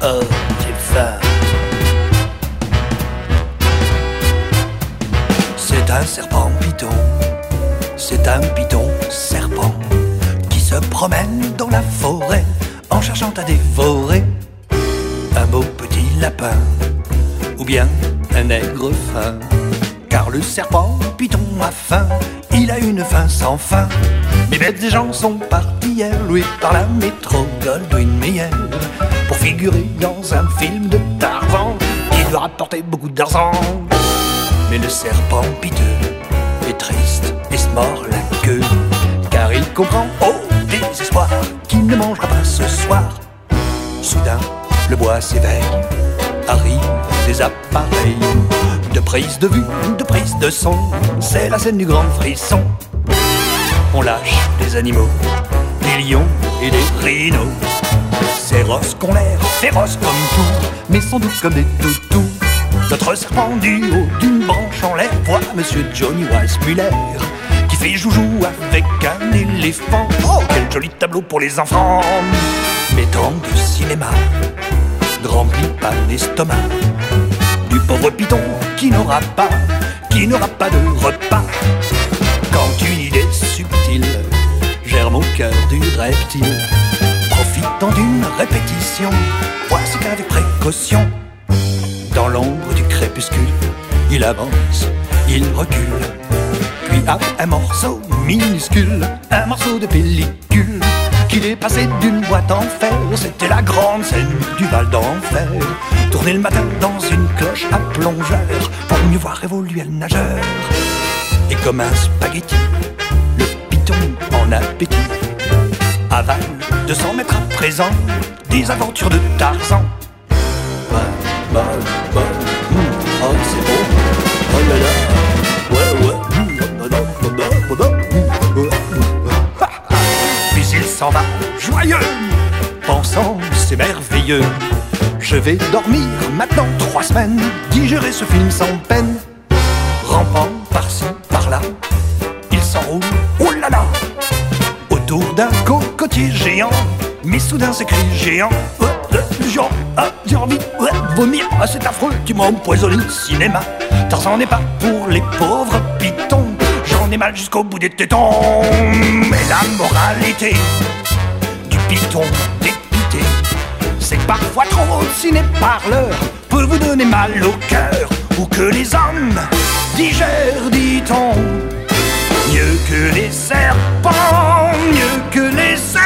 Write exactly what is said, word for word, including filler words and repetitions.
Oh, j'ai faim. C'est un serpent python, c'est un python serpent qui se promène dans la forêt en cherchant à dévorer un beau petit lapin ou bien un aigre fin. Car le serpent python a faim, il a une faim sans fin. Les bêtes et gens sont partis hier, loués par la métro Goldwyn Mayer, pour figurer dans un film de Tarzan qui doit rapporter beaucoup d'argent. Mais le serpent piteux est triste et se mord la queue, car il comprend au désespoir qu'il ne mangera pas ce soir. Soudain, le bois s'éveille, arrivent des appareils de prise de vue, de prise de son. C'est la scène du grand frisson. On lâche des animaux, des lions et des rhinos. Ces rosses qu'ont l'air féroces comme tout, mais sont doux comme des toutous. Notre serpent du haut d'une branche en l'air voit Monsieur Johnny Weissmuller qui fait joujou avec un éléphant. Oh, quel joli tableau pour les enfants. Mais tant de cinéma ne remplit pas l'estomac du pauvre python qui n'aura pas, qui n'aura pas de repas. Quand une idée subtile germe au cœur du reptile, profitant d'une répétition, voici qu'avec précaution, dans l'ombre du crépuscule, il avance, il recule, puis a un morceau minuscule, un morceau de pellicule, qu'il est passé d'une boîte en fer. C'était la grande scène du Val d'Enfer, tourné le matin dans une cloche à plongeur, pour mieux voir évoluer le nageur. Et comme un spaghetti, le python en appétit avale deux cents mètres à présent des aventures de Tarzan. Bah, bah, bah, mmh, oh c'est beau, oh là là, ouais, ouais, mmh, bah, bah, bah, bah, bah, mmh, ouais, ah, ah. Puis il s'en va, joyeux, pensant c'est merveilleux. Je vais dormir maintenant trois semaines, digérer ce film sans peine. Rampant par-ci, par-là, il s'enroule, oh là là, autour d'un cocotier géant. Mais soudain ces cris géants, euh, euh, géant, ah, j'ai envie de euh, vomir, ah, c'est affreux, tu m'as empoisonné le cinéma. Tarzan n'est pas pour les pauvres pythons, j'en ai mal jusqu'au bout des tétons. Mais la moralité du python dépité, c'est que parfois trop de ciné-parleur peut vous donner mal au cœur, ou que les hommes digèrent, dit-on, mieux que les serpents, mieux que les serpents.